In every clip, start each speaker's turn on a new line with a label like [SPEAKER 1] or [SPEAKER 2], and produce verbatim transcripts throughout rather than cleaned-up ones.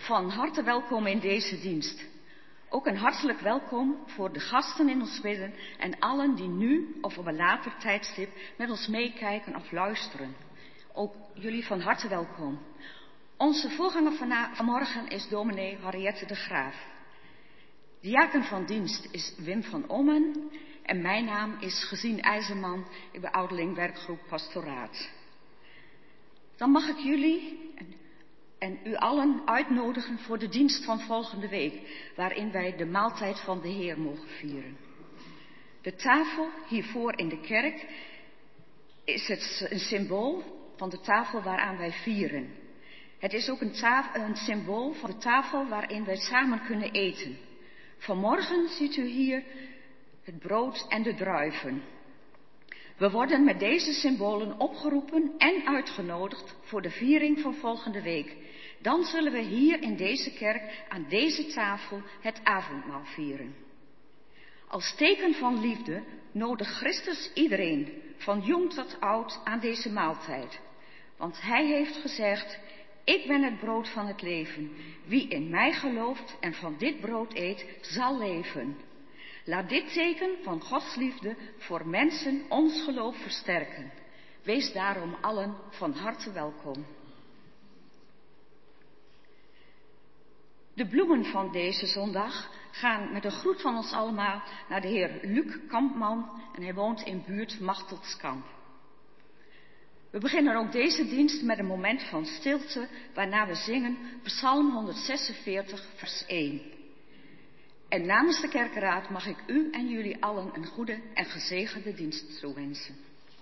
[SPEAKER 1] van harte welkom in deze dienst. Ook een hartelijk welkom voor de gasten in ons midden en allen die nu of op een later tijdstip met ons meekijken of luisteren. Ook jullie van harte welkom. Onze voorganger van vanmorgen is dominee Henriette de Graaf. Diaken van dienst is Wim van Ommen en mijn naam is Gesien IJzerman. Ik ben ouderling werkgroep Pastoraat. Dan mag ik jullie en, en u allen uitnodigen voor de dienst van volgende week, waarin wij de maaltijd van de Heer mogen vieren. De tafel hiervoor in de kerk is het een symbool van de tafel waaraan wij vieren. Het is ook een, tafel, een symbool van de tafel waarin wij samen kunnen eten. Vanmorgen ziet u hier het brood en de druiven. We worden met deze symbolen opgeroepen en uitgenodigd voor de viering van volgende week. Dan zullen we hier in deze kerk aan deze tafel het avondmaal vieren. Als teken van liefde nodigt Christus iedereen, van jong tot oud, aan deze maaltijd. Want hij heeft gezegd: ik ben het brood van het leven. Wie in mij gelooft en van dit brood eet, zal leven. Laat dit teken van Gods liefde voor mensen ons geloof versterken. Wees daarom allen van harte welkom. De bloemen van deze zondag gaan met een groet van ons allemaal naar de heer Luc Kampman en hij woont in buurt Machtelskamp. We beginnen ook deze dienst met een moment van stilte, waarna we zingen Psalm honderdzesenveertig, vers één. En namens de kerkenraad mag ik u en jullie allen een goede en gezegende dienst toewensen.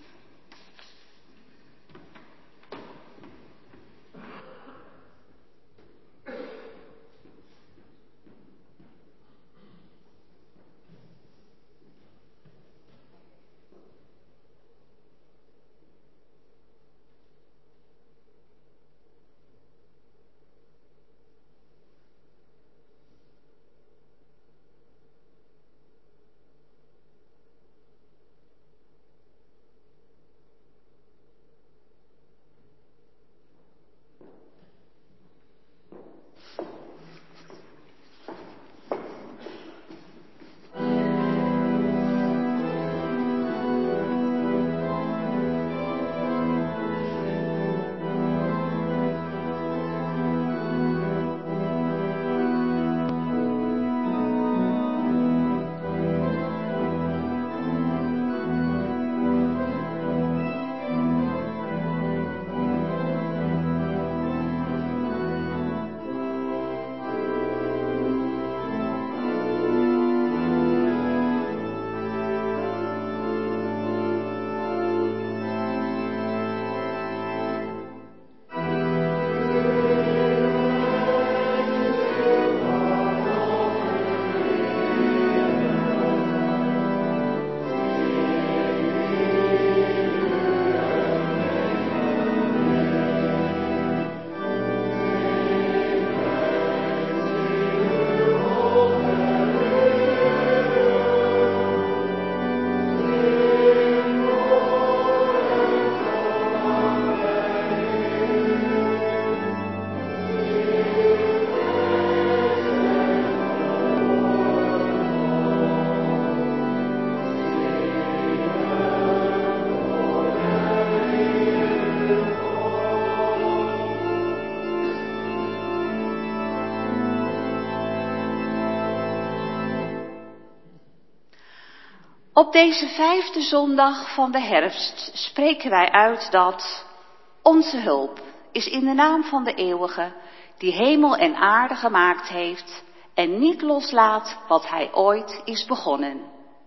[SPEAKER 2] Op deze vijfde zondag van de herfst spreken wij uit dat onze hulp is in de naam van de Eeuwige, die hemel en aarde gemaakt heeft en niet loslaat wat hij ooit is begonnen.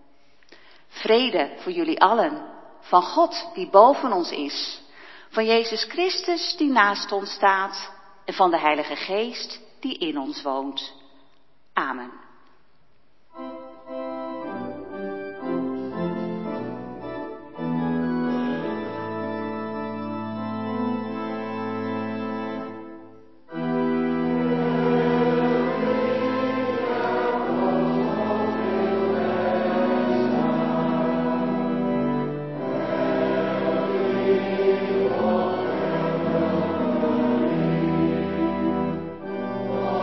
[SPEAKER 2] Vrede voor jullie allen, van God die boven ons is, van Jezus Christus die naast ons staat en van de Heilige Geest die in ons woont. Amen.
[SPEAKER 3] Oh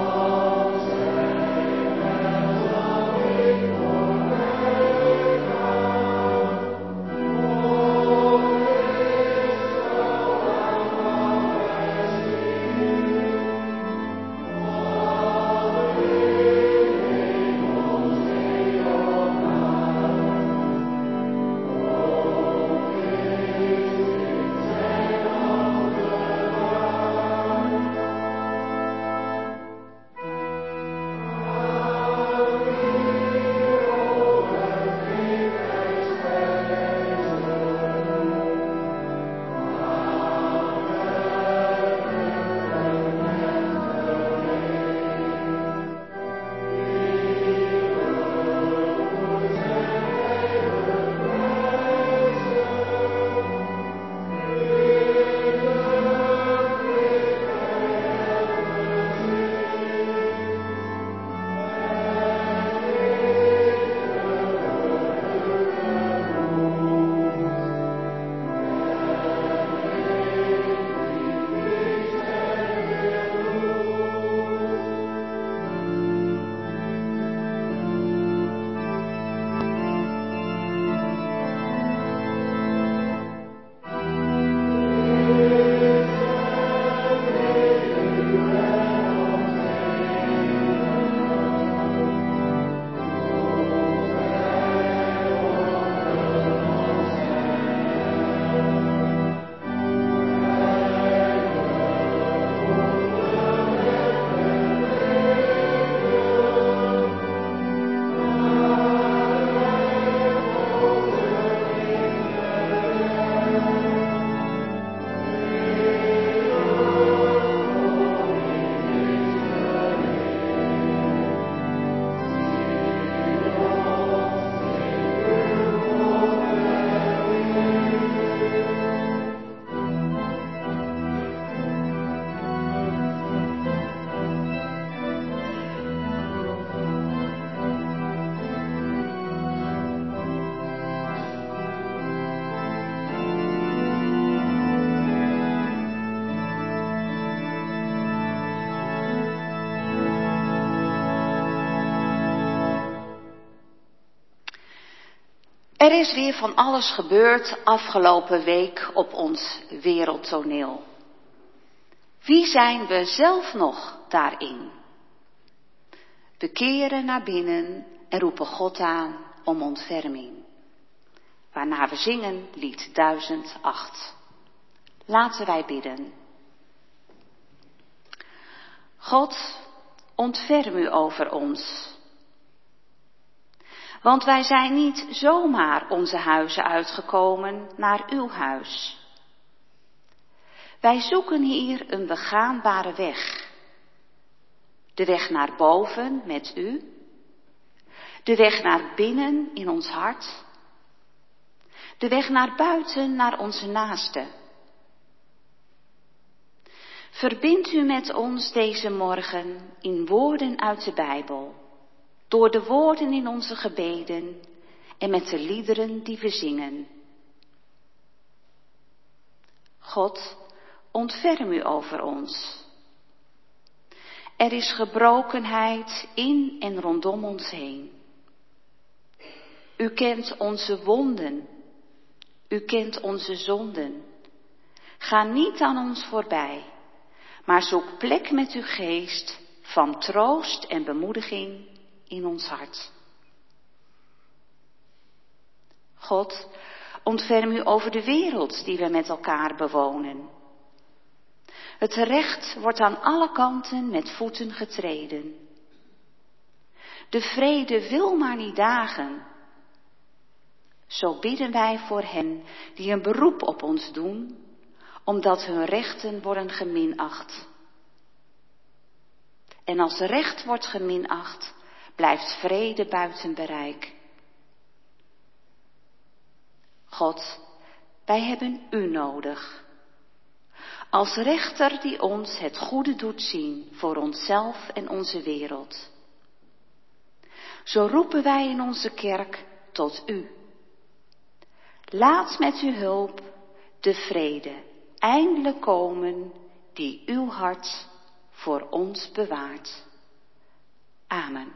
[SPEAKER 2] Er is weer van alles gebeurd afgelopen week op ons wereldtoneel. Wie zijn we zelf nog daarin? We keren naar binnen en roepen God aan om ontferming. Waarna we zingen lied duizend acht. Laten wij bidden. God, ontferm u over ons. Want wij zijn niet zomaar onze huizen uitgekomen naar uw huis. Wij zoeken hier een begaanbare weg. De weg naar boven met u. De weg naar binnen in ons hart. De weg naar buiten naar onze naasten. Verbind u met ons deze morgen in woorden uit de Bijbel. Door de woorden in onze gebeden en met de liederen die we zingen. God, ontferm u over ons. Er is gebrokenheid in en rondom ons heen. U kent onze wonden. U kent onze zonden. Ga niet aan ons voorbij, maar zoek plek met uw geest van troost en bemoediging in ons hart. God, ontferm u over de wereld die we met elkaar bewonen. Het recht wordt aan alle kanten met voeten getreden. De vrede wil maar niet dagen. Zo bidden wij voor hen die een beroep op ons doen, omdat hun rechten worden geminacht. En als recht wordt geminacht, blijft vrede buiten bereik. God, wij hebben u nodig. Als rechter die ons het goede doet zien voor onszelf en onze wereld. Zo roepen wij in onze kerk tot u. Laat met uw hulp de vrede eindelijk komen die uw hart voor ons bewaart. Amen.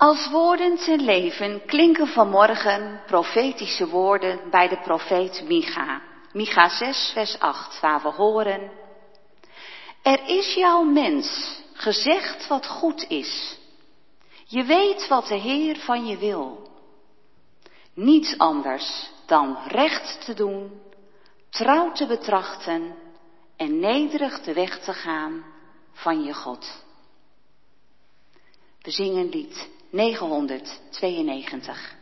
[SPEAKER 2] Als woorden ten leven klinken vanmorgen profetische woorden bij de profeet Micha. Micha zes, vers acht, waar we horen: Er is jouw mens gezegd wat goed is. Je weet wat de Heer van je wil. Niets anders dan recht te doen, trouw te betrachten en nederig de weg te gaan van je God. We zingen lied negenhonderdtweeënnegentig.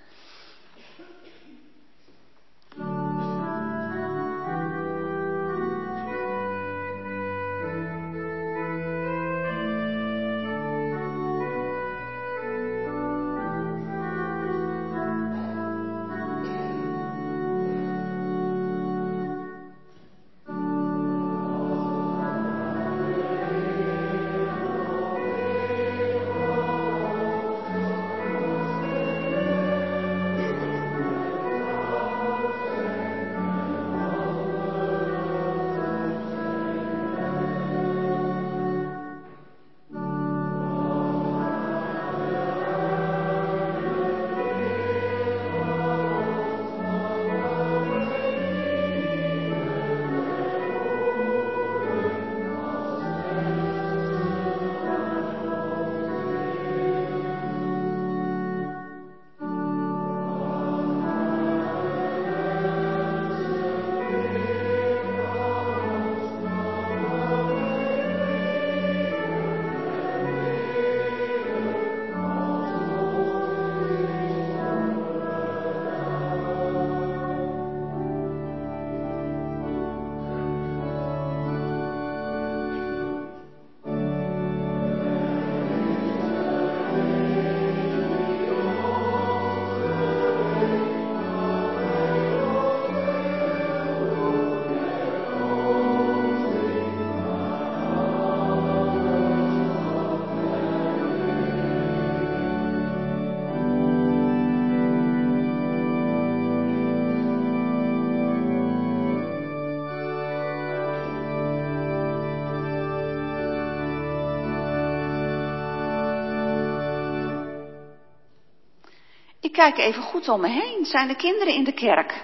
[SPEAKER 2] Ik kijk even goed om me heen. Zijn de kinderen in de kerk?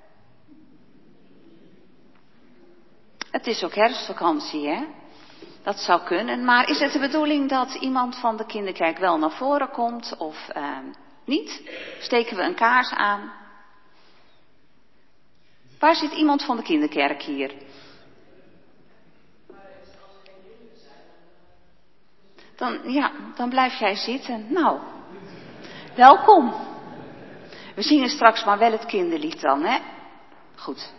[SPEAKER 2] Het is ook herfstvakantie, hè? Dat zou kunnen. Maar is het de bedoeling dat iemand van de kinderkerk wel naar voren komt of uh, niet? Steken we een kaars aan? Waar zit iemand van de kinderkerk hier? Dan, ja, dan blijf jij zitten. Nou, welkom. We zingen straks maar wel het kinderlied dan, hè? Goed.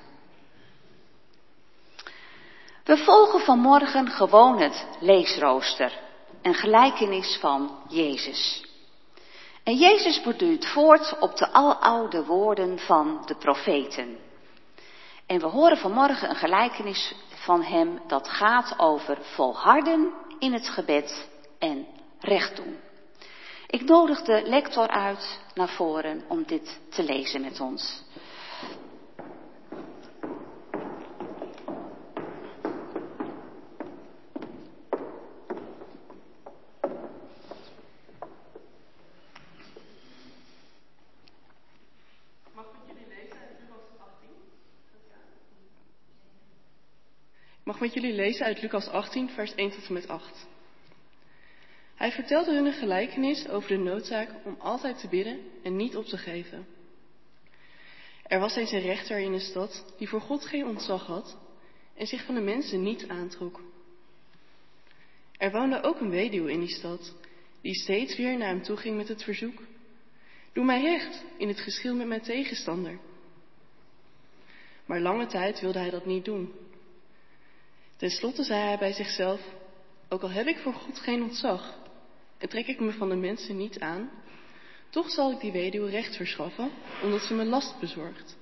[SPEAKER 2] We volgen vanmorgen gewoon het leesrooster. Een gelijkenis van Jezus. En Jezus borduurt voort op de aloude woorden van de profeten. En we horen vanmorgen een gelijkenis van hem dat gaat over volharden in het gebed en recht doen. Ik nodig de lector uit naar voren om dit te lezen met ons.
[SPEAKER 3] Ik mag met jullie lezen uit Lucas achttien, vers één tot en met acht. Hij vertelde hun een gelijkenis over de noodzaak om altijd te bidden en niet op te geven. Er was eens een rechter in een stad die voor God geen ontzag had en zich van de mensen niet aantrok. Er woonde ook een weduwe in die stad die steeds weer naar hem toe ging met het verzoek: doe mij recht in het geschil met mijn tegenstander. Maar lange tijd wilde hij dat niet doen. Ten slotte zei hij bij zichzelf: ook al heb ik voor God geen ontzag en trek ik me van de mensen niet aan, toch zal ik die weduwe recht verschaffen, omdat ze me last bezorgt.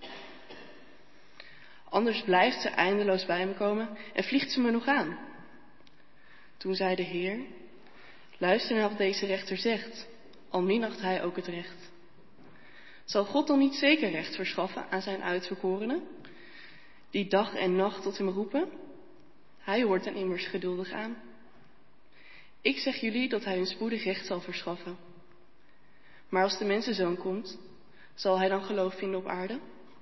[SPEAKER 3] Anders blijft ze eindeloos bij me komen en vliegt ze me nog aan. Toen zei de Heer: luister naar wat deze rechter zegt, al minacht hij ook het recht. Zal God dan niet zeker recht verschaffen aan zijn uitverkorenen, die dag en nacht tot hem roepen? Hij hoort hen immers geduldig aan. Ik zeg jullie dat hij hun spoedig recht zal verschaffen. Maar als de mensenzoon komt, zal hij dan geloof vinden op aarde?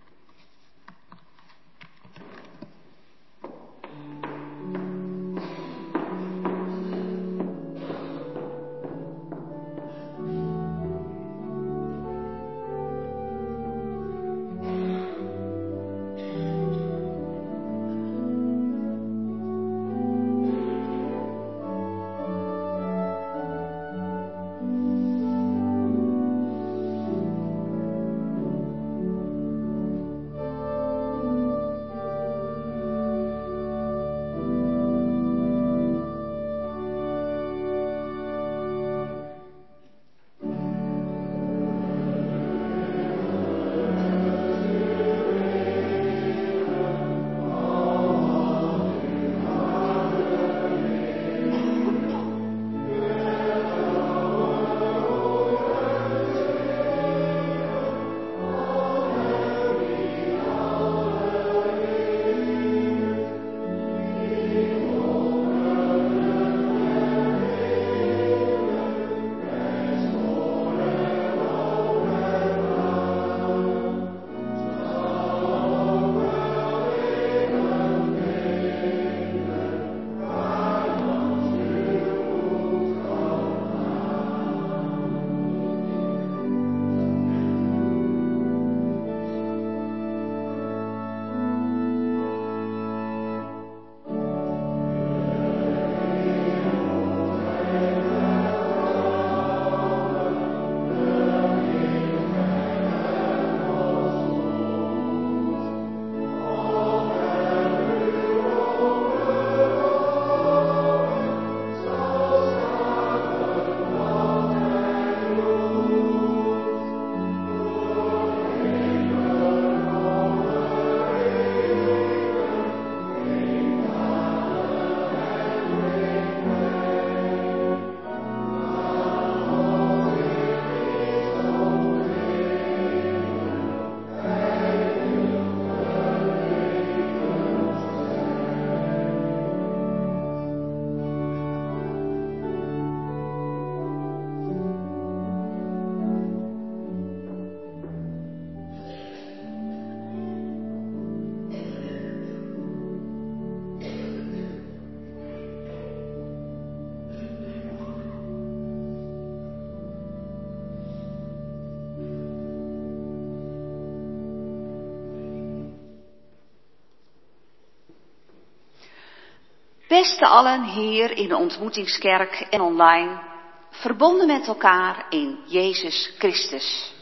[SPEAKER 2] Beste allen hier in de ontmoetingskerk en online, verbonden met elkaar in Jezus Christus.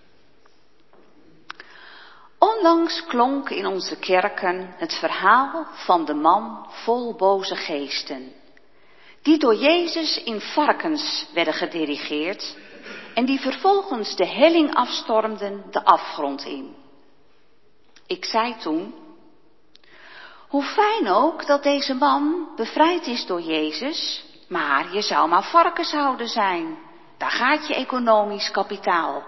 [SPEAKER 2] Onlangs klonk in onze kerken het verhaal van de man vol boze geesten, die door Jezus in varkens werden gedirigeerd en die vervolgens de helling afstormden de afgrond in. Ik zei toen: hoe fijn ook dat deze man bevrijd is door Jezus, maar je zou maar varkenshouder zijn. Daar gaat je economisch kapitaal.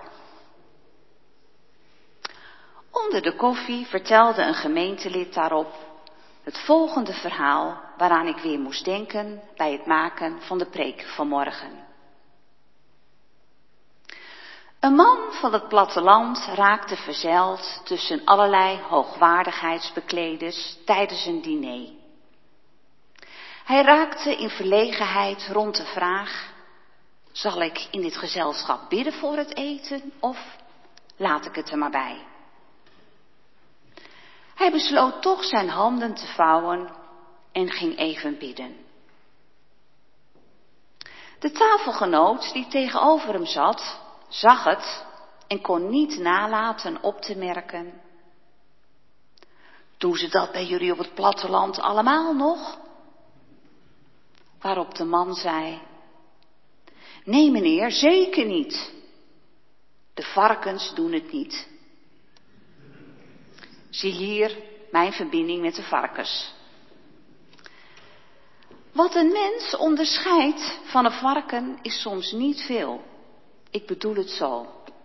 [SPEAKER 2] Onder de koffie vertelde een gemeentelid daarop het volgende verhaal waaraan ik weer moest denken bij het maken van de preek vanmorgen. Een man van het platteland raakte verzeild tussen allerlei hoogwaardigheidsbekleders tijdens een diner. Hij raakte in verlegenheid rond de vraag: zal ik in dit gezelschap bidden voor het eten of laat ik het er maar bij? Hij besloot toch zijn handen te vouwen en ging even bidden. De tafelgenoot die tegenover hem zat, zag het en kon niet nalaten op te merken: doen ze dat bij jullie op het platteland allemaal nog? Waarop de man zei: nee meneer, zeker niet. De varkens doen het niet. Zie hier mijn verbinding met de varkens. Wat een mens onderscheidt van een varken is soms niet veel. Ik bedoel het zo.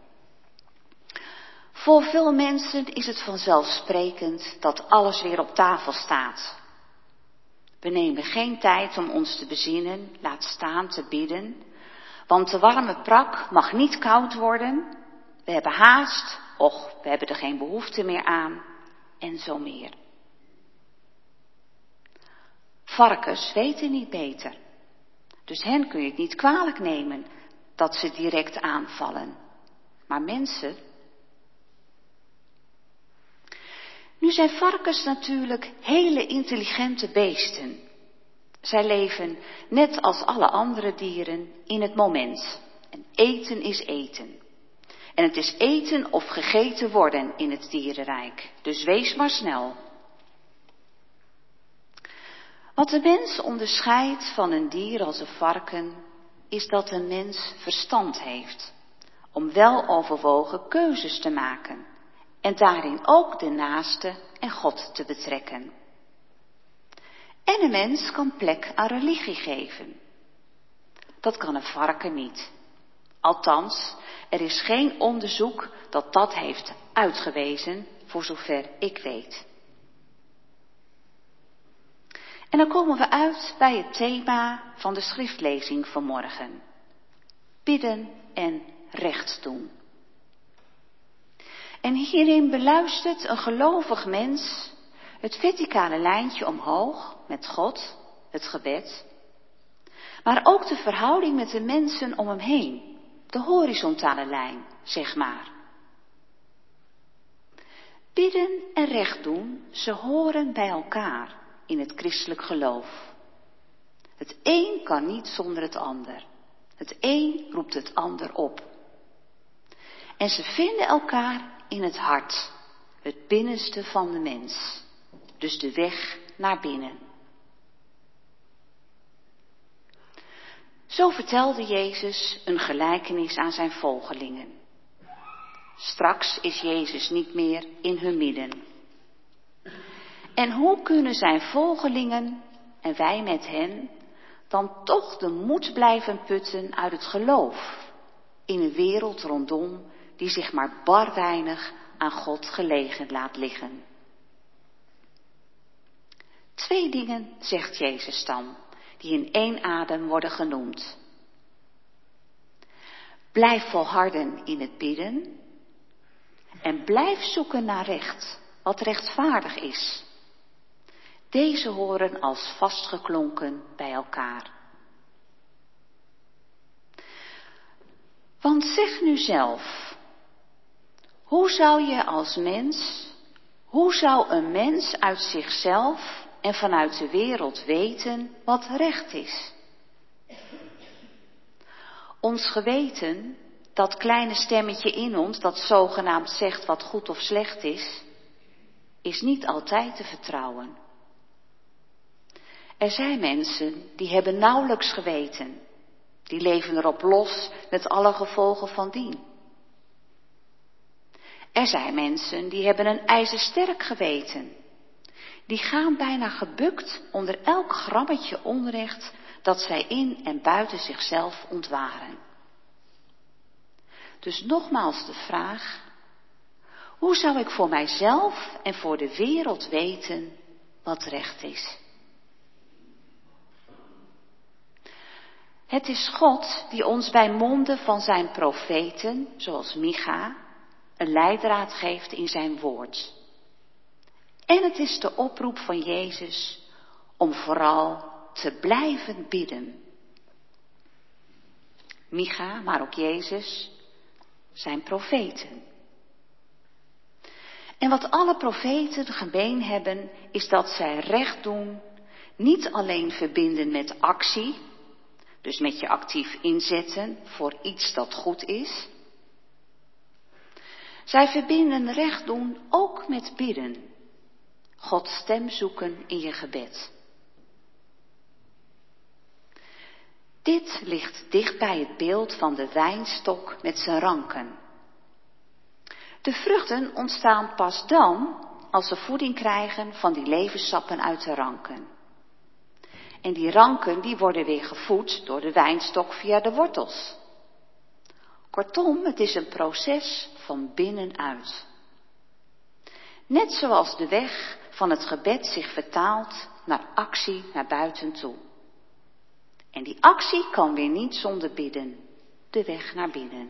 [SPEAKER 2] Voor veel mensen is het vanzelfsprekend dat alles weer op tafel staat. We nemen geen tijd om ons te bezinnen, laat staan te bidden, Want de warme prak mag niet koud worden. We hebben haast, och, we hebben er geen behoefte meer aan. En zo meer. Varkens weten niet beter. Dus hen kun je het niet kwalijk nemen dat ze direct aanvallen. Maar mensen. Nu zijn varkens natuurlijk hele intelligente beesten. Zij leven, net als alle andere dieren, in het moment. En eten is eten. En het is eten of gegeten worden in het dierenrijk. Dus wees maar snel. Wat de mens onderscheidt van een dier als een varken, is dat een mens verstand heeft. Om wel overwogen keuzes te maken. En daarin ook de naaste en God te betrekken. En een mens kan plek aan religie geven. Dat kan een varken niet. Althans, er is geen onderzoek dat dat heeft uitgewezen, voor zover ik weet. En dan komen we uit bij het thema van de schriftlezing vanmorgen. Bidden en recht doen. En hierin beluistert een gelovig mens het verticale lijntje omhoog met God, het gebed. Maar ook de verhouding met de mensen om hem heen, de horizontale lijn, zeg maar. Bidden en recht doen, ze horen bij elkaar in het christelijk geloof. Het een kan niet zonder het ander. Het een roept het ander op. En ze vinden elkaar in het hart, het binnenste van de mens. Dus de weg naar binnen. Zo vertelde Jezus een gelijkenis aan zijn volgelingen. Straks is Jezus niet meer in hun midden. En hoe kunnen zijn volgelingen, en wij met hen, dan toch de moed blijven putten uit het geloof in een wereld rondom die zich maar bar weinig aan God gelegen laat liggen? Twee dingen zegt Jezus dan, die in één adem worden genoemd. Blijf volharden in het bidden en blijf zoeken naar recht, wat rechtvaardig is. Deze horen als vastgeklonken bij elkaar. Want zeg nu zelf, hoe zou je als mens, hoe zou een mens uit zichzelf en vanuit de wereld weten wat recht is? Ons geweten, dat kleine stemmetje in ons dat zogenaamd zegt wat goed of slecht is, is niet altijd te vertrouwen. Er zijn mensen die hebben nauwelijks geweten. Die leven erop los met alle gevolgen van dien. Er zijn mensen die hebben een ijzersterk geweten. Die gaan bijna gebukt onder elk grammetje onrecht dat zij in en buiten zichzelf ontwaren. Dus nogmaals de vraag, hoe zou ik voor mijzelf en voor de wereld weten wat recht is? Het is God die ons bij monden van zijn profeten, zoals Micha, een leidraad geeft in zijn woord. En het is de oproep van Jezus om vooral te blijven bidden. Micha, maar ook Jezus, zijn profeten. En wat alle profeten gemeen hebben, is dat zij recht doen, niet alleen verbinden met actie, dus met je actief inzetten voor iets dat goed is. Zij verbinden recht doen ook met bidden. Gods stem zoeken in je gebed. Dit ligt dicht bij het beeld van de wijnstok met zijn ranken. De vruchten ontstaan pas dan als ze voeding krijgen van die levenssappen uit de ranken. En die ranken die worden weer gevoed door de wijnstok via de wortels. Kortom, het is een proces van binnenuit. Net zoals de weg van het gebed zich vertaalt naar actie naar buiten toe. En die actie kan weer niet zonder bidden. de weg naar binnen.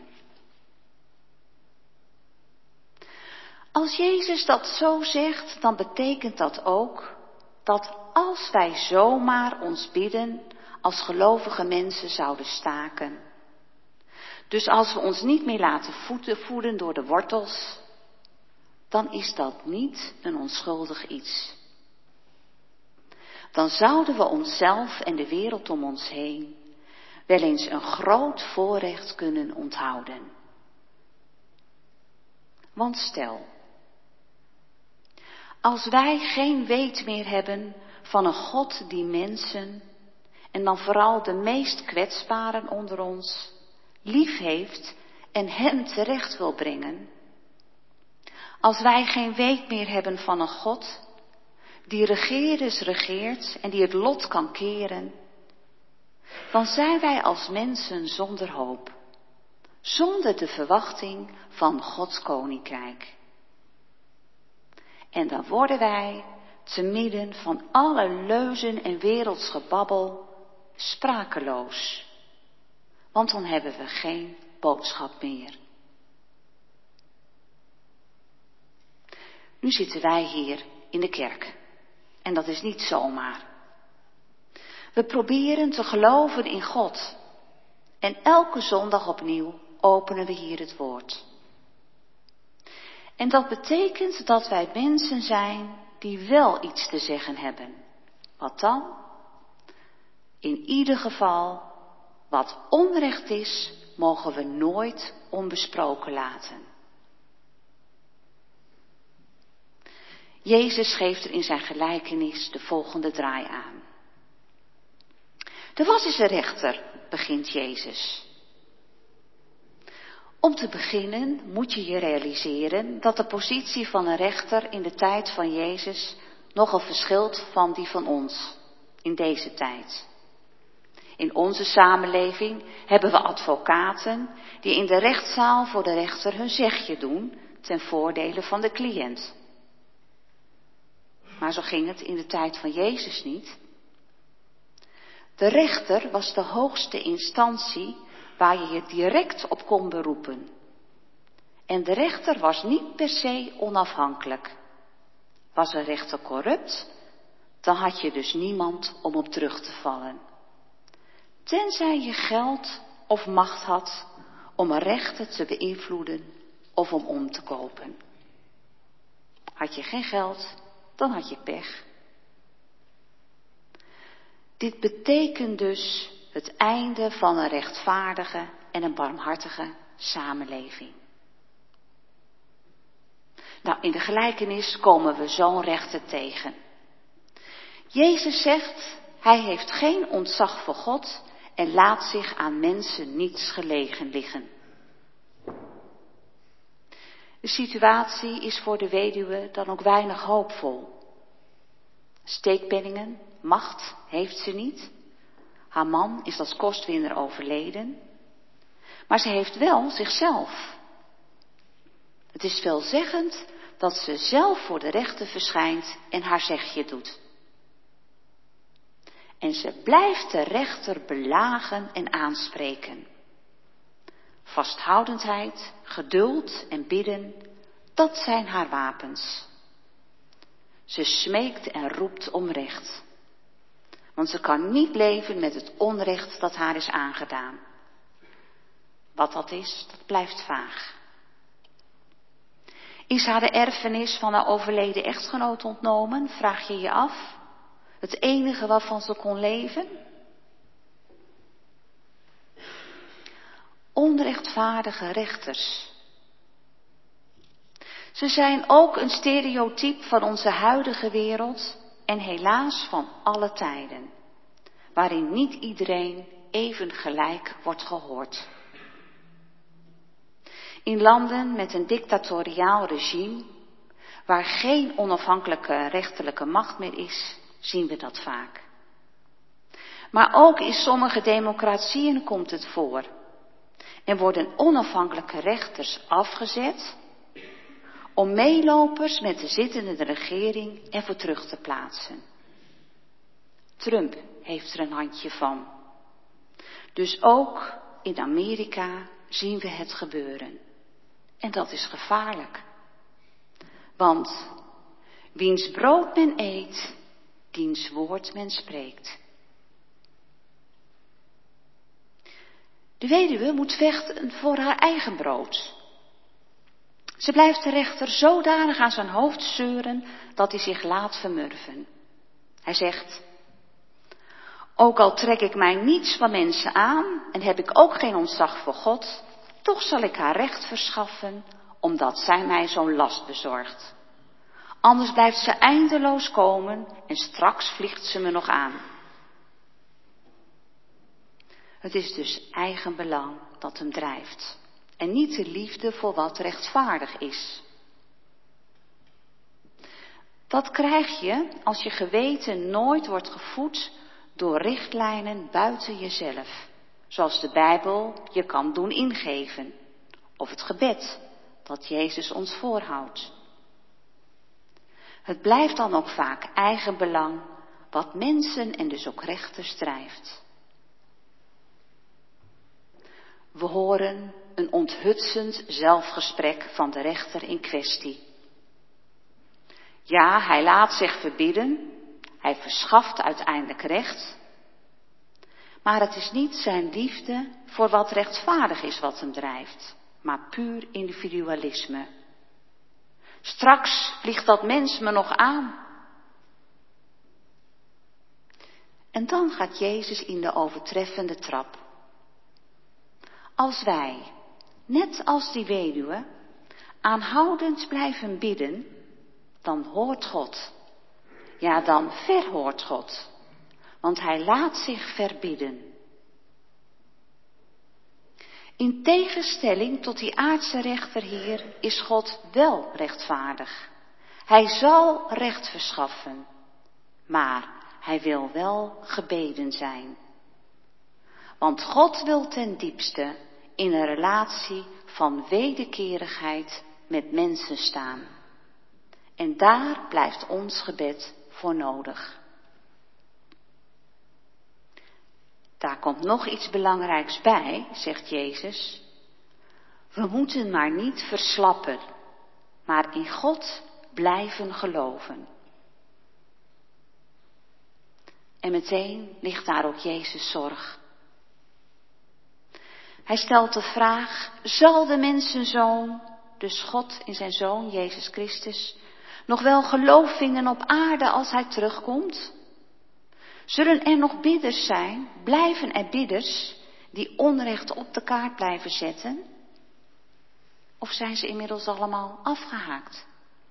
[SPEAKER 2] Als Jezus dat zo zegt, dan betekent dat ook dat als wij zomaar ons bidden als gelovige mensen zouden staken. Dus als we ons niet meer laten voeden door de wortels, dan is dat niet een onschuldig iets. Dan zouden we onszelf en de wereld om ons heen wel eens een groot voorrecht kunnen onthouden. Want stel, als wij geen weet meer hebben van een God die mensen, en dan vooral de meest kwetsbaren onder ons, lief heeft en hen terecht wil brengen. Als wij geen weet meer hebben van een God die regeerders regeert en die het lot kan keren, dan zijn wij als mensen zonder hoop, zonder de verwachting van Gods koninkrijk. En dan worden wij, te midden van alle leuzen en werelds gebabbel, sprakeloos. Want dan hebben we geen boodschap meer. Nu zitten wij hier in de kerk. En dat is niet zomaar. We proberen te geloven in God. En elke zondag opnieuw openen we hier het woord. En dat betekent dat wij mensen zijn die wel iets te zeggen hebben. Wat dan? In ieder geval, wat onrecht is, mogen we nooit onbesproken laten. Jezus geeft er in zijn gelijkenis de volgende draai aan. Er was eens een rechter, begint Jezus. Om te beginnen moet je je realiseren dat de positie van een rechter in de tijd van Jezus nogal verschilt van die van ons in deze tijd. In onze samenleving hebben we advocaten die in de rechtszaal voor de rechter hun zegje doen ten voordele van de cliënt. Maar zo ging het in de tijd van Jezus niet. De rechter was de hoogste instantie waar je je direct op kon beroepen. En de rechter was niet per se onafhankelijk. Was een rechter corrupt, dan had je dus niemand om op terug te vallen. Tenzij je geld of macht had om een rechter te beïnvloeden of om om te kopen. Had je geen geld, dan had je pech. Dit betekent dus het einde van een rechtvaardige en een barmhartige samenleving. Nou, in de gelijkenis komen we zo'n rechter tegen. Jezus zegt, hij heeft geen ontzag voor God en laat zich aan mensen niets gelegen liggen. De situatie is voor de weduwe dan ook weinig hoopvol. Steekpenningen, macht heeft ze niet. Haar man is als kostwinner overleden. Maar ze heeft wel zichzelf. Het is veelzeggend dat ze zelf voor de rechter verschijnt en haar zegje doet. En ze blijft de rechter belagen en aanspreken. Vasthoudendheid, geduld en bidden, dat zijn haar wapens. Ze smeekt en roept om recht. Want ze kan niet leven met het onrecht dat haar is aangedaan. Wat dat is, dat blijft vaag. Is haar de erfenis van haar overleden echtgenoot ontnomen, vraag je je af? Het enige waarvan ze kon leven? Onrechtvaardige rechters. Ze zijn ook een stereotype van onze huidige wereld en helaas van alle tijden, waarin niet iedereen even gelijk wordt gehoord. In landen met een dictatoriaal regime, waar geen onafhankelijke rechterlijke macht meer is, zien we dat vaak. Maar ook in sommige democratieën komt het voor. En worden onafhankelijke rechters afgezet om meelopers met de zittende regering ervoor terug te plaatsen. Trump heeft er een handje van. Dus ook in Amerika zien we het gebeuren. En dat is gevaarlijk. Want wiens brood men eet, diens woord men spreekt. De weduwe moet vechten voor haar eigen brood. Ze blijft de rechter zodanig aan zijn hoofd zeuren dat hij zich laat vermurven. Hij zegt: ook al trek ik mij niets van mensen aan en heb ik ook geen ontzag voor God, toch zal ik haar recht verschaffen, omdat zij mij zo'n last bezorgt. Anders blijft ze eindeloos komen en straks vliegt ze me nog aan. Het is dus eigen belang dat hem drijft en niet de liefde voor wat rechtvaardig is. Dat krijg je als je geweten nooit wordt gevoed door richtlijnen buiten jezelf, zoals de Bijbel je kan doen ingeven, of het gebed dat Jezus ons voorhoudt. Het blijft dan ook vaak eigen belang wat mensen en dus ook rechters drijft. We horen een onthutsend zelfgesprek van de rechter in kwestie. Ja, hij laat zich verbidden, hij verschaft uiteindelijk recht, maar het is niet zijn liefde voor wat rechtvaardig is wat hem drijft, maar puur individualisme. Straks vliegt dat mens me nog aan. En dan gaat Jezus in de overtreffende trap. Als wij, net als die weduwe, aanhoudend blijven bidden, dan hoort God. Ja, dan verhoort God, want hij laat zich verbidden. In tegenstelling tot die aardse rechter hier is God wel rechtvaardig. Hij zal recht verschaffen, maar hij wil wel gebeden zijn. Want God wil ten diepste in een relatie van wederkerigheid met mensen staan. En daar blijft ons gebed voor nodig. Daar komt nog iets belangrijks bij, zegt Jezus. We moeten maar niet verslappen, maar in God blijven geloven. En meteen ligt daar ook Jezus' zorg. Hij stelt de vraag, zal de mensenzoon, dus God in zijn zoon Jezus Christus, nog wel geloof vinden op aarde als hij terugkomt? Zullen er nog bidders zijn, blijven er bidders die onrecht op de kaart blijven zetten? Of zijn ze inmiddels allemaal afgehaakt?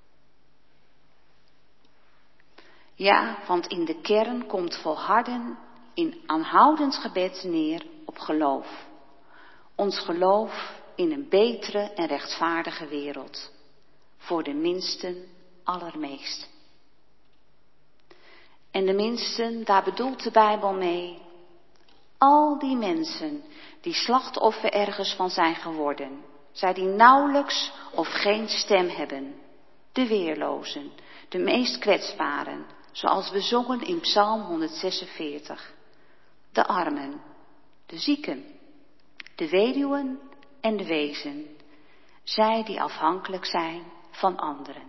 [SPEAKER 2] Ja, want in de kern komt volharden in aanhoudend gebed neer op geloof. Ons geloof in een betere en rechtvaardige wereld. Voor de minsten allermeest. En de minsten, daar bedoelt de Bijbel mee. Al die mensen die slachtoffer ergens van zijn geworden. Zij die nauwelijks of geen stem hebben. De weerlozen, de meest kwetsbaren. Zoals we zongen in Psalm honderdzesenveertig. De armen, de zieken, de weduwen en de wezen. Zij die afhankelijk zijn van anderen.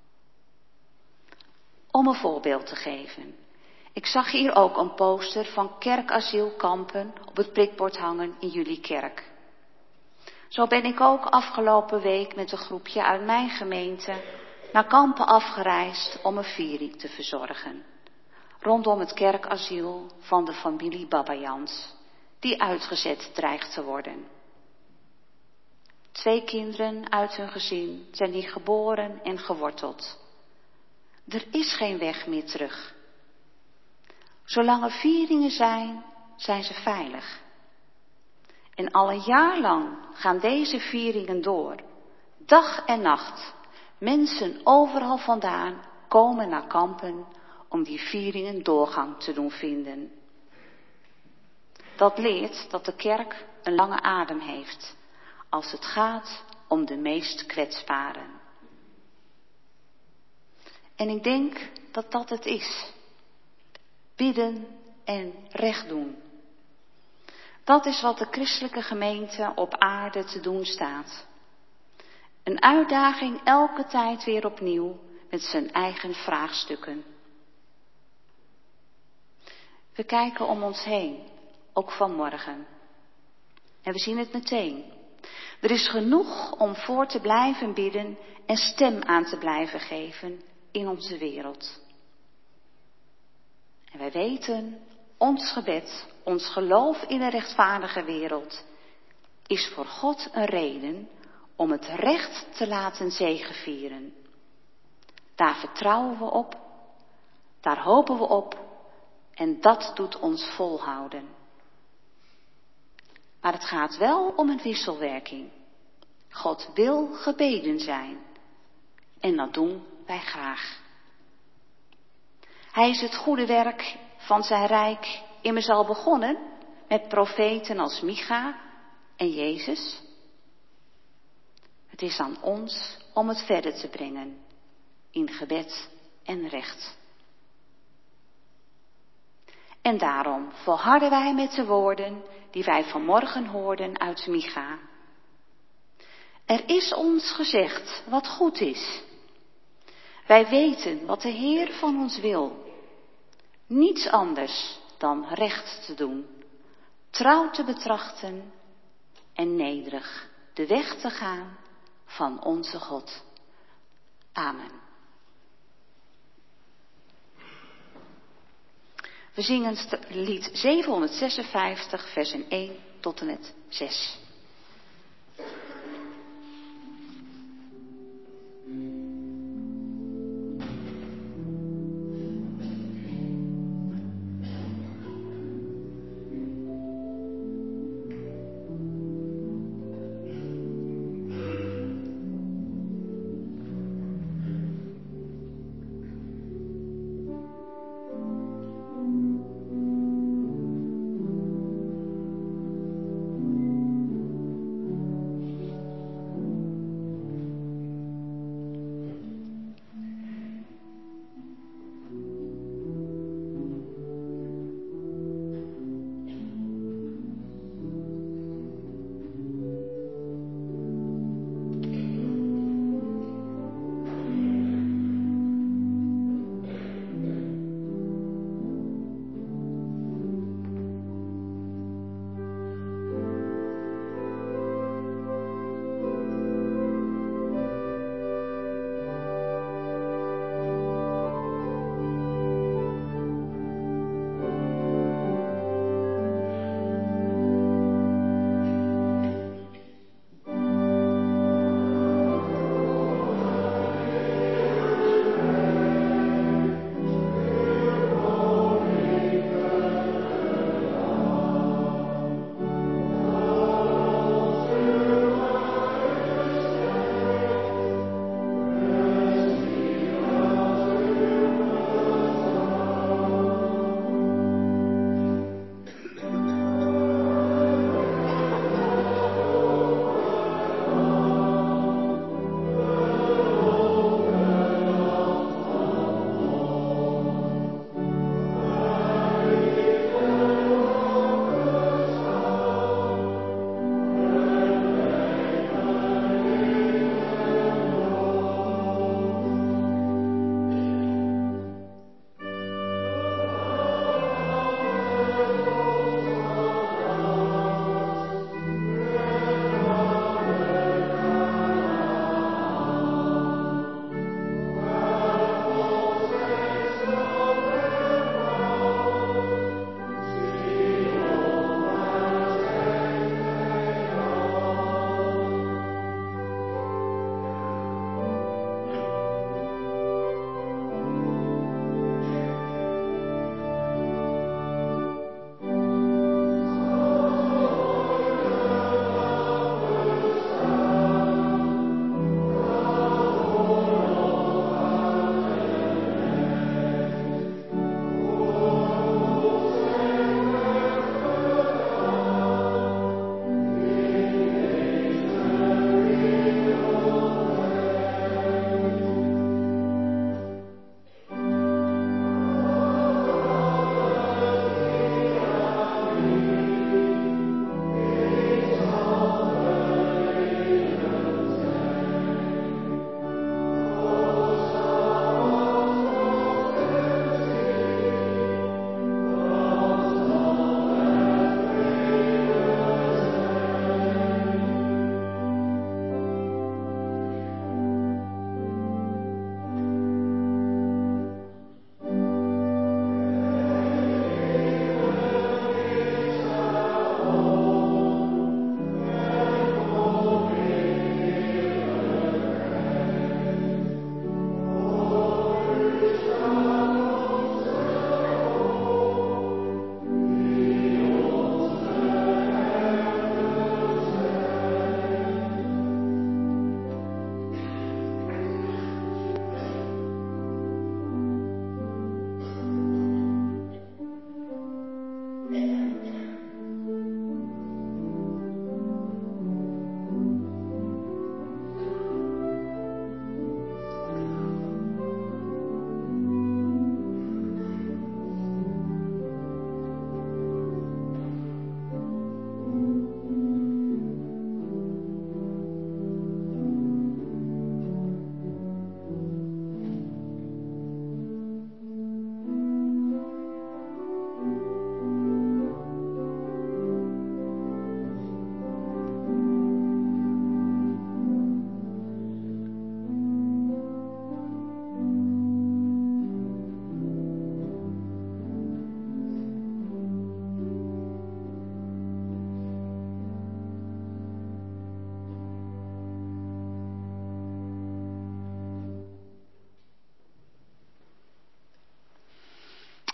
[SPEAKER 2] Om een voorbeeld te geven. Ik zag hier ook een poster van kerkasiel Kampen op het prikbord hangen in jullie kerk. Zo ben ik ook afgelopen week met een groepje uit mijn gemeente naar Kampen afgereisd om een viering te verzorgen. Rondom het kerkasiel van de familie Babbajans, die uitgezet dreigt te worden. Twee kinderen uit hun gezin zijn hier geboren en geworteld. Er is geen weg meer terug. Zolang er vieringen zijn, zijn ze veilig. En al een jaar lang gaan deze vieringen door. Dag en nacht. Mensen overal vandaan komen naar Kampen om die vieringen doorgang te doen vinden. Dat leert dat de kerk een lange adem heeft als het gaat om de meest kwetsbaren. En ik denk dat dat het is. Bidden en recht doen. Dat is wat de christelijke gemeente op aarde te doen staat. Een uitdaging elke tijd weer opnieuw met zijn eigen vraagstukken. We kijken om ons heen, ook vanmorgen. En we zien het meteen. Er is genoeg om voor te blijven bidden en stem aan te blijven geven in onze wereld. En wij weten, ons gebed, ons geloof in een rechtvaardige wereld, is voor God een reden om het recht te laten zegevieren. Daar vertrouwen we op, daar hopen we op en dat doet ons volhouden. Maar het gaat wel om een wisselwerking. God wil gebeden zijn en dat doen wij graag. Hij is het goede werk van zijn rijk immers al begonnen met profeten als Micha en Jezus. Het is aan ons om het verder te brengen in gebed en recht. En daarom volharden wij met de woorden die wij vanmorgen hoorden uit Micha. Er is ons gezegd wat goed is. Wij weten wat de Heer van ons wil. Niets anders dan recht te doen, trouw te betrachten en nederig de weg te gaan van onze God. Amen. We zingen lied zevenhonderdzesenvijftig, versen één tot en met zes.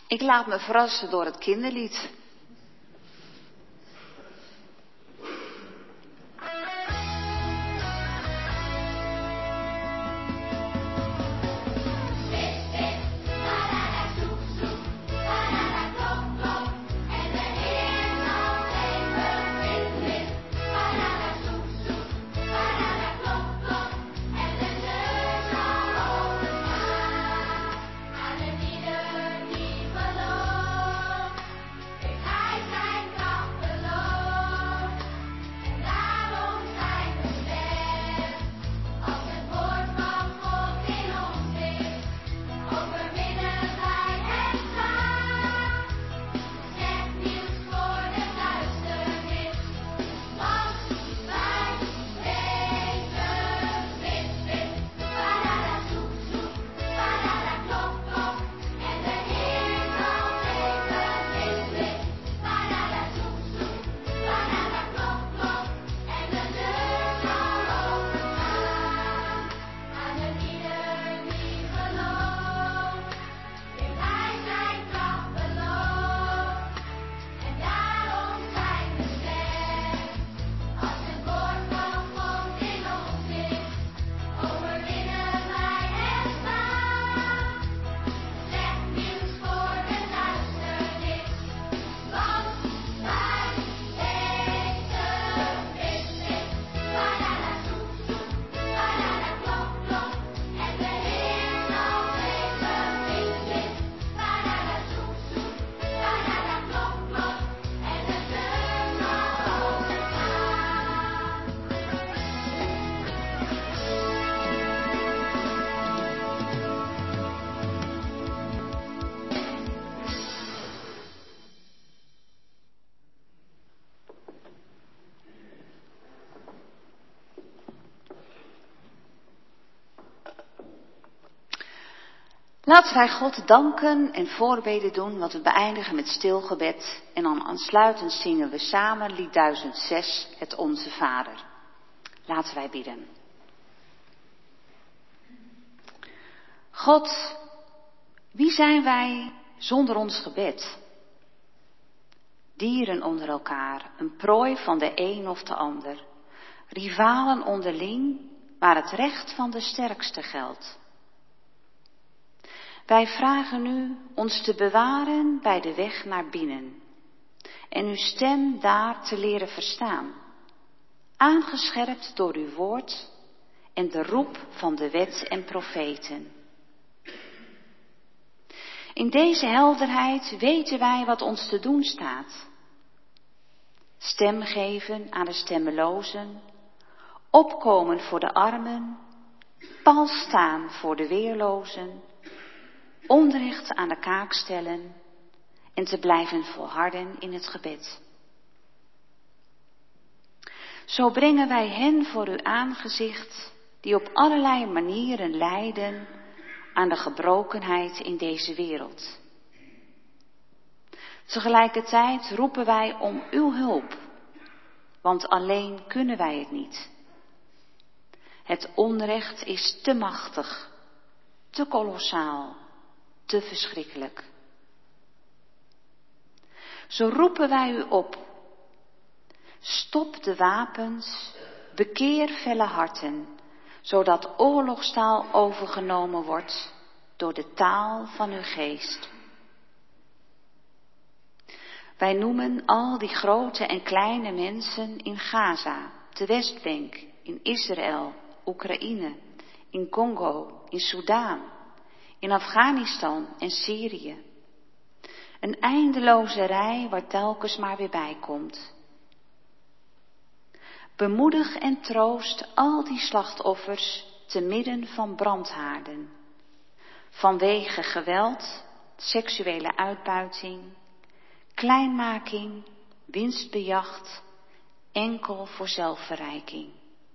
[SPEAKER 2] Ik laat me verrassen door het kinderlied. Laten wij God danken en voorbeden doen, wat we beëindigen met stilgebed. En dan aansluitend zingen we samen lied duizend zes, het Onze Vader. Laten wij bidden. God, wie zijn wij zonder ons gebed? Dieren onder elkaar, een prooi van de een of de ander. Rivalen onderling, waar het recht van de sterkste geldt. Wij vragen u ons te bewaren bij de weg naar binnen en uw stem daar te leren verstaan, aangescherpt door uw woord en de roep van de wet en profeten. In deze helderheid weten wij wat ons te doen staat. Stem geven aan de stemmelozen, opkomen voor de armen, pal staan voor de weerlozen, onrecht aan de kaak stellen en te blijven volharden in het gebed. Zo brengen wij hen voor uw aangezicht die op allerlei manieren lijden aan de gebrokenheid in deze wereld. Tegelijkertijd roepen wij om uw hulp, want alleen kunnen wij het niet. Het onrecht is te machtig, te kolossaal, te verschrikkelijk. Zo roepen wij u op. Stop de wapens, bekeer felle harten, zodat oorlogstaal overgenomen wordt door de taal van uw geest. Wij noemen al die grote en kleine mensen in Gaza, de Westbank, in Israël, Oekraïne, in Congo, in Soudaan, in Afghanistan en Syrië. Een eindeloze rij waar telkens maar weer bij komt. Bemoedig en troost al die slachtoffers te midden van brandhaarden, vanwege geweld, seksuele uitbuiting, kleinmaking, winstbejacht, enkel voor zelfverrijking.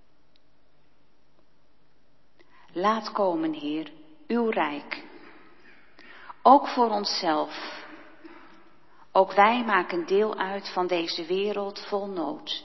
[SPEAKER 2] Laat komen, Heer, uw rijk, ook voor onszelf. Ook wij maken deel uit van deze wereld vol nood.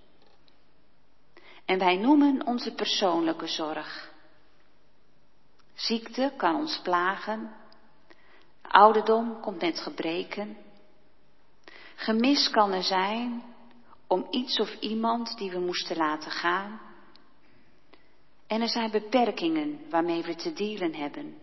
[SPEAKER 2] En wij noemen onze persoonlijke zorg. Ziekte kan ons plagen, Ouderdom komt met gebreken. Gemis kan er zijn om iets of iemand die we moesten laten gaan. En er zijn beperkingen waarmee we te dealen hebben.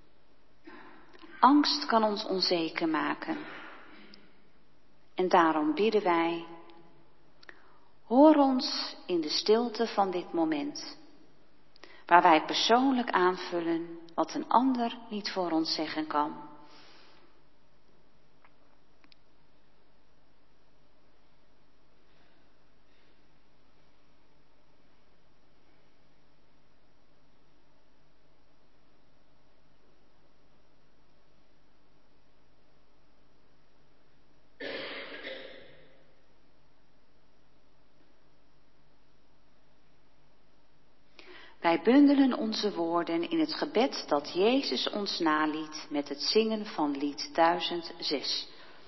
[SPEAKER 2] Angst kan ons onzeker maken. En daarom bidden wij, hoor ons in de stilte van dit moment, waar wij persoonlijk aanvullen wat een ander niet voor ons zeggen kan. Wij bundelen onze woorden in het gebed dat Jezus ons naliet met het zingen van lied duizend zes.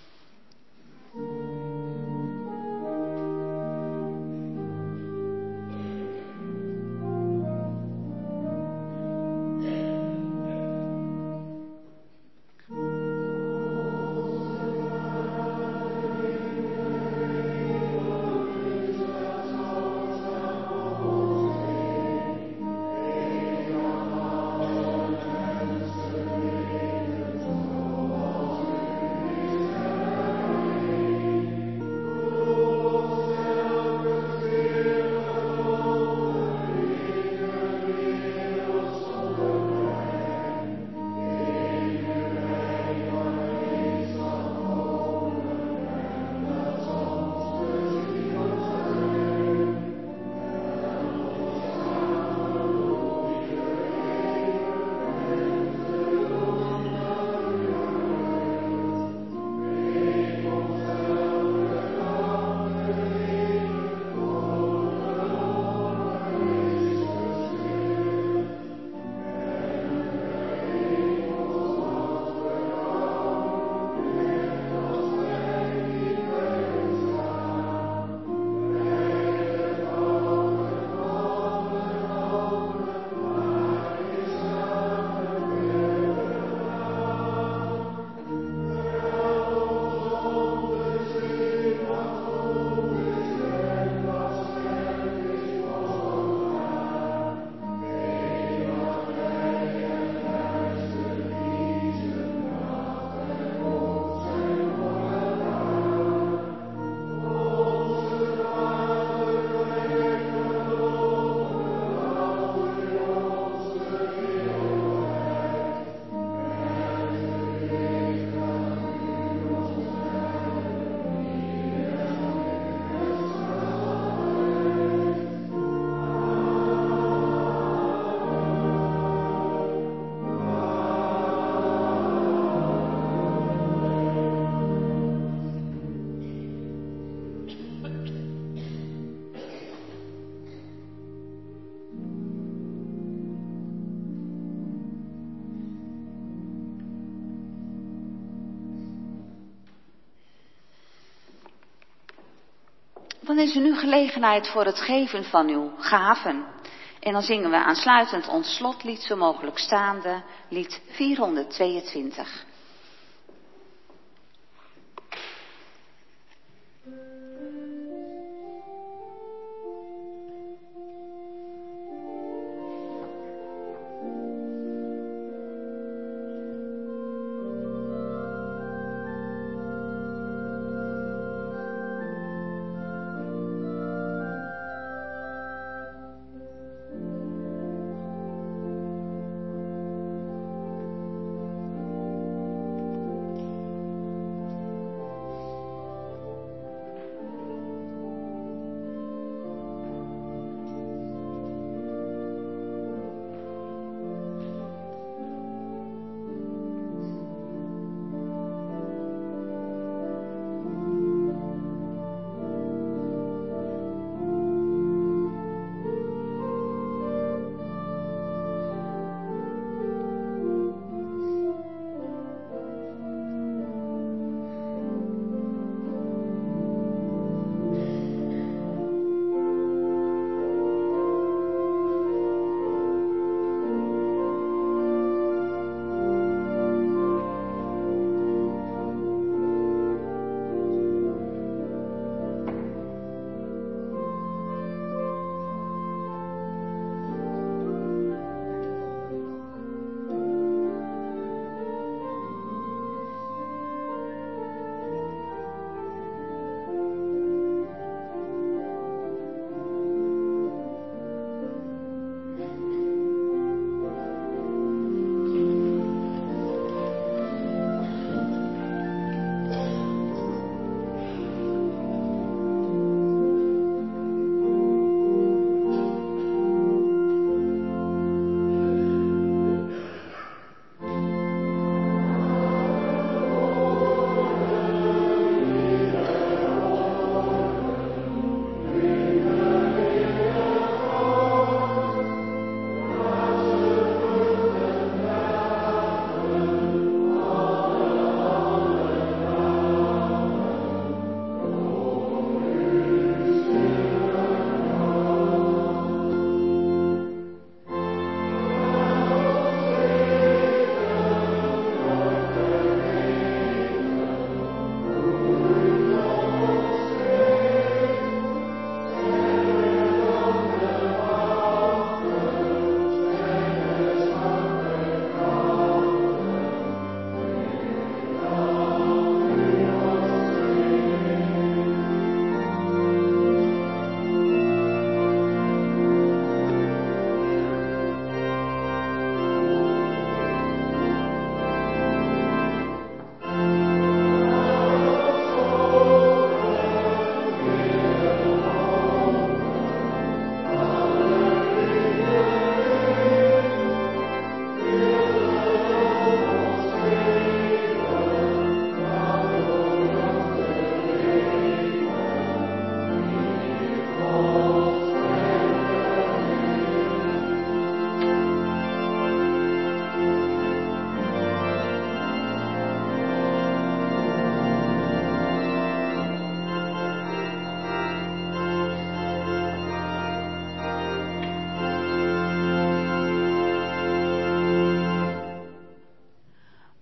[SPEAKER 2] Dan is er nu gelegenheid voor het geven van uw gaven. En dan zingen we aansluitend ons slotlied, zo mogelijk staande, lied vierhonderdtweeëntwintig.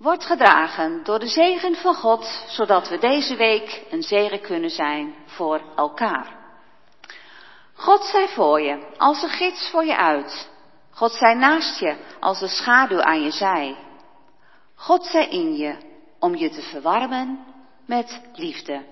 [SPEAKER 2] Word gedragen door de zegen van God, zodat we deze week een zegen kunnen zijn voor elkaar. God zij voor je, als een gids voor je uit. God zij naast je, als een schaduw aan je zij. God zij in je, om je te verwarmen met liefde.